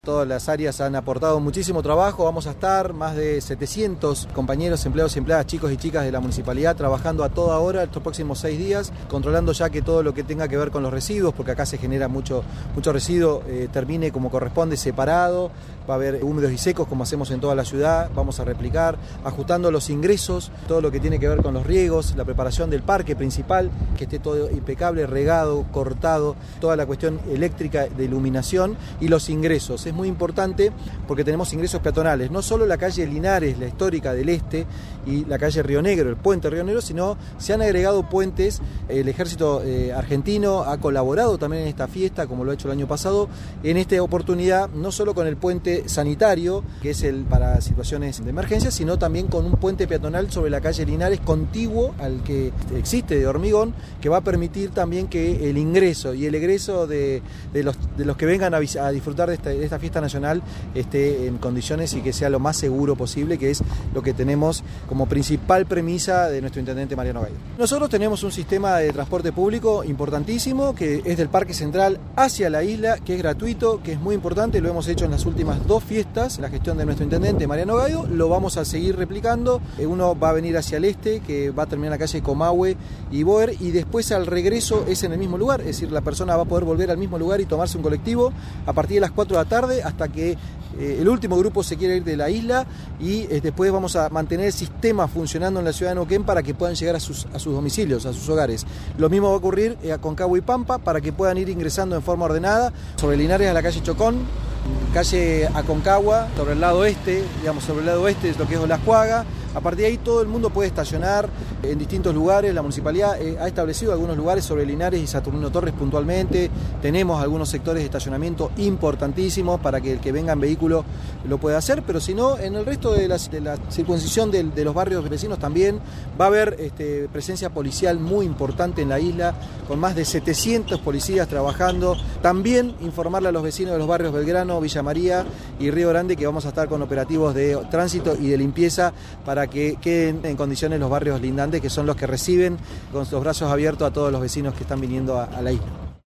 Todas las áreas han aportado muchísimo trabajo, vamos a estar más de 700 compañeros, empleados y empleadas, chicos y chicas de la municipalidad trabajando a toda hora estos próximos 6 días, controlando ya que todo lo que tenga que ver con los residuos, porque acá se genera mucho residuo, termine como corresponde separado, va a haber húmedos y secos como hacemos en toda la ciudad, vamos a replicar, ajustando los ingresos, todo lo que tiene que ver con los riegos, la preparación del parque principal, que esté todo impecable, regado, cortado, toda la cuestión eléctrica de iluminación y los ingresos. Es muy importante porque tenemos ingresos peatonales, no solo la calle Linares, la histórica del Este, y la calle Río Negro, el puente Río Negro, sino se han agregado puentes. El ejército argentino ha colaborado también en esta fiesta, como lo ha hecho el año pasado, en esta oportunidad, no solo con el puente sanitario, que es el para situaciones de emergencia, sino también con un puente peatonal sobre la calle Linares, contiguo al que existe de hormigón, que va a permitir también que el ingreso y el egreso de los que vengan a disfrutar de esta fiesta nacional esté en condiciones y que sea lo más seguro posible, que es lo que tenemos como principal premisa de nuestro intendente Mariano Gaido. Nosotros tenemos un sistema de transporte público importantísimo, que es del Parque Central hacia la isla, que es gratuito, que es muy importante, lo hemos hecho en las últimas 2 fiestas, la gestión de nuestro intendente Mariano Gaido, lo vamos a seguir replicando. Uno va a venir hacia el este, que va a terminar en la calle Comahue y Boer, y después al regreso es en el mismo lugar, es decir, la persona va a poder volver al mismo lugar y tomarse un colectivo a partir de las 4 de la tarde hasta que el último grupo se quiere ir de la isla, y después vamos a mantener el sistema funcionando en la ciudad de Neuquén para que puedan llegar a sus domicilios, a sus hogares. Lo mismo va a ocurrir a Aconcagua y Pampa para que puedan ir ingresando en forma ordenada sobre Linares a la calle Chocón, calle Aconcagua, sobre el lado este, digamos sobre el lado oeste es lo que es Olascuaga. A partir de ahí todo el mundo puede estacionar en distintos lugares. La municipalidad ha establecido algunos lugares sobre Linares y Saturnino Torres puntualmente. Tenemos algunos sectores de estacionamiento importantísimos para que el que venga en vehículo lo pueda hacer, pero si no, en el resto de la circuncisión de los barrios vecinos también va a haber presencia policial muy importante en la isla, con más de 700 policías trabajando. También informarle a los vecinos de los barrios Belgrano, Villa María y Río Grande que vamos a estar con operativos de tránsito y de limpieza para que queden en condiciones los barrios lindantes, que son los que reciben con los brazos abiertos a todos los vecinos que están viniendo a la isla.